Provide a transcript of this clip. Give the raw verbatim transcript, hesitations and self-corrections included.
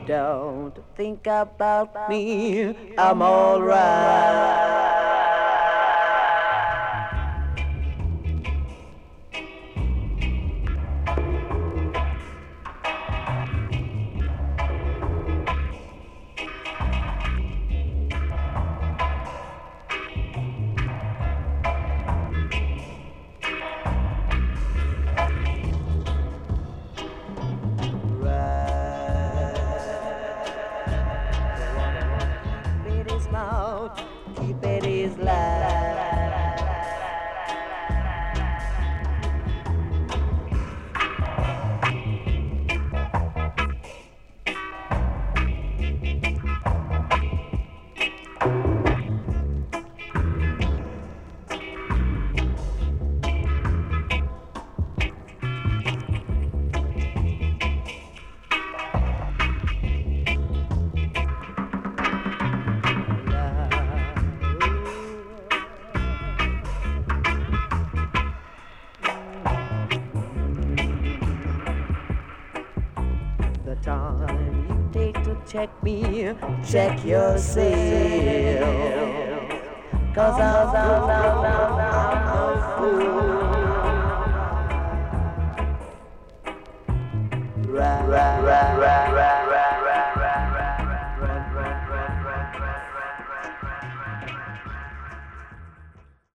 don't think about me, I'm alright. Keep it his life. Time you take to check me, check yourself. Cause I'm, I'm, I'm, I'm, I'm no fool.